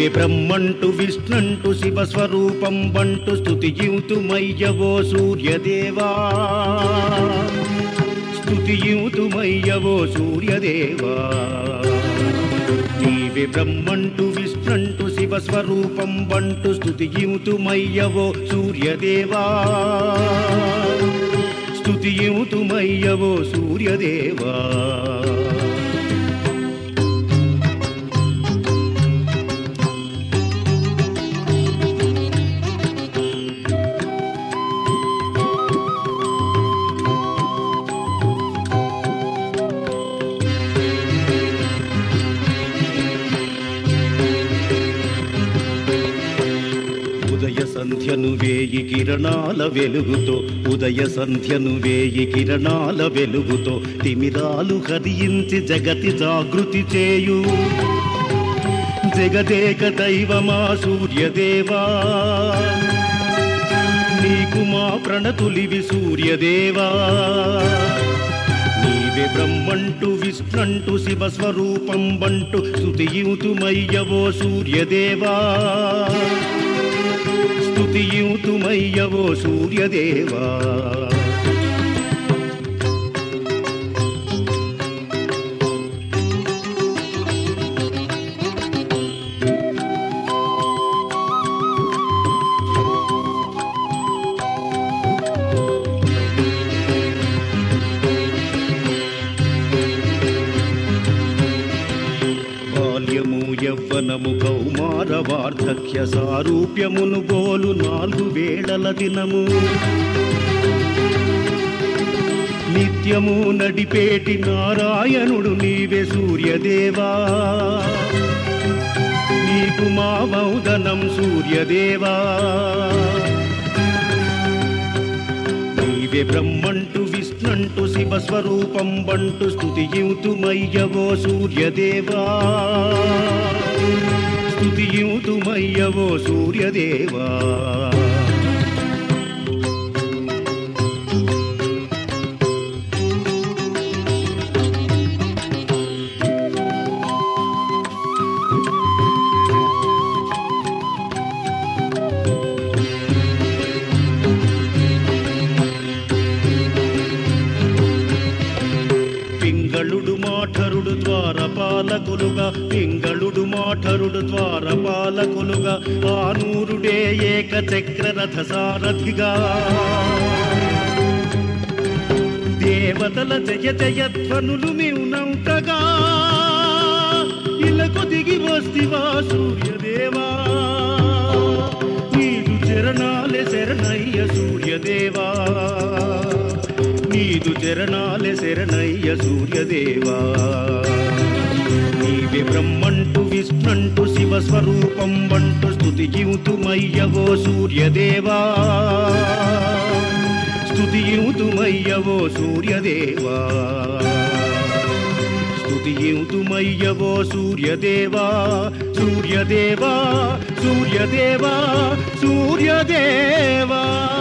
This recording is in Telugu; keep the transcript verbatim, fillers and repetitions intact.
నీవే బ్రహ్మంటు విష్ణంటు శివస్వరూపం బంటు స్తుతియుతుమయ్యవో సూర్యదేవా స్తుతియుతుమయ్యవో సూర్యదేవా నీవే బ్రహ్మంటు విష్ణంటు శివస్వరూపం బంటు స్తుతియుతుమయ్యవో సూర్యదేవా స్తుతియుతుమయ్యవో సూర్యదేవా ఉదయ సంధ్యను వేయి కిరణాల వెలుగుతో ఉదయ సంధ్యను వేయి కిరణాల వెలుగుతో తిమిరాలు హరించి జగతి జాగృతి చేయు జగదేక దైవమా సూర్యదేవా నీకు మా ప్రణతులివి సూర్యదేవా నీవే బ్రహ్మంటు విష్ణంటు శివస్వరూపం బంటు స్తుతియుతుమయ్యవో సూర్యదేవా స్తుతియుతుమయ్యవో సూర్యదేవా బాల్యము యవ్వనము కౌమార వార్ధక్య సారూప్యమును బోలు నాలుగు వేళల దినము నిత్యము నడిపేటి నారాయణుడు నీవే సూర్యదేవా నీకు మా మౌదనం సూర్యదేవా నీవే బ్రహ్మంటు విష్ణంటు శివస్వరూపం బంటు స్తుతియుతుమయ్యవో సూర్యదేవా స్తుతియుతుమయ్యవో సూర్యదేవా పింగళుడు మాఠరుడు ద్వారపాలకులుగా పింగళుడు మాఠరుడు ద్వారపాలకులుగా ఆనూరుడే ఏక చక్రరథ సారథిగా దేవతల జయ జయధ్వనులు మివునంతగా ఇలకు దిగి వస్తివా సూర్యదేవా నీదు చరణాలే శరణయ్య సూర్యదేవా నీదు చరణాలే శరణయ్య సూర్యదేవా నీవే బ్రహ్మంటు విష్ణంటు శివస్వరూపం బంటు స్తుతియుతుమయ్యవో సూర్యదేవా స్తుతియుతుమయ్యవో సూర్యదేవా స్తుతియుతుమయ్యవో సూర్యదేవా సూర్యదేవా సూర్యదేవా సూర్యదేవా